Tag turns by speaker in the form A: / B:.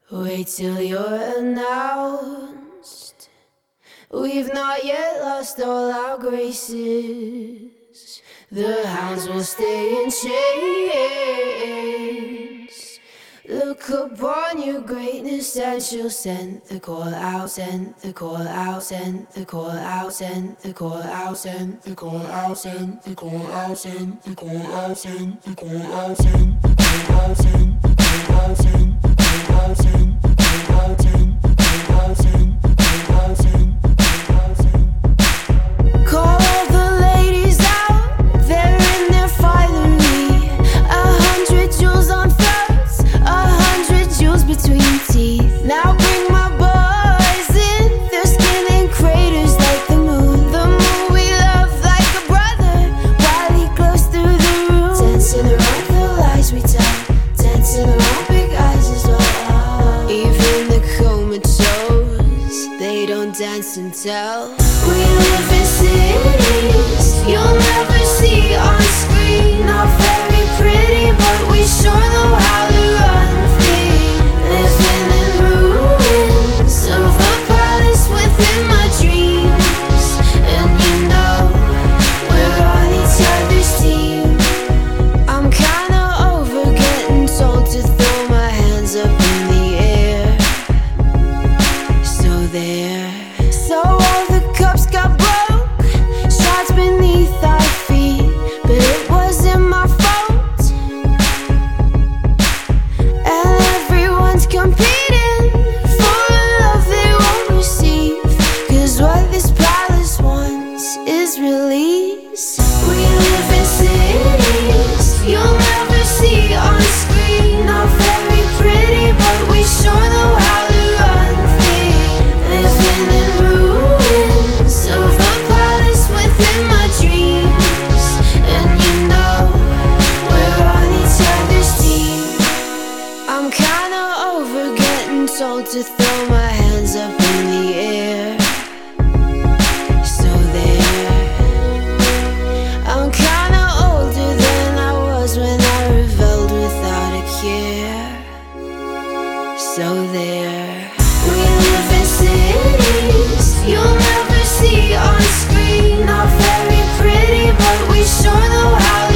A: Wait till you're announced. We've not yet lost all our graces. The hounds will stay in chains. Look upon your greatness and she'll send the call out, send the call out, send the call out, send the call out, send the call out, send the call out, send the call out, send the call out, send the call out, send the call out, send the call out, send the call out, send the call out, send the call out, send the call out, send. Call all the ladies out, they're in their finery. 100 jewels on throats, 100 jewels between teeth. Now bring my boys in, their skin in craters like the moon. The moon we love like a brother, while he glows through the room. Dancing around the lies we tell, dancing around big eyes as well. Even the comatose, they don't dance and tell. We live in cities you'll never see on screen. Not very pretty, but we sure know how to run free. Living in ruins of a palace within my dreams. And you know, we're on each other's team. I'm kinda over getting told to throw my hands up in the air. So there. So all the cups got broke, shards beneath our feet, but it wasn't my fault. And everyone's competing for a love they won't receive, 'cause what this palace wants is release. We live in cities you'll never see on screen. Not very pretty, but we sure know how to run free. Living in ruins of a palace within my dreams. And you know, we're on each other's team. I'm kinda over getting told to throw my hands up in the air. So there. I'm kinda older than I was when I rebelled without a care. So there. We live in cities you'll never see on screen. Not very pretty, but we sure know how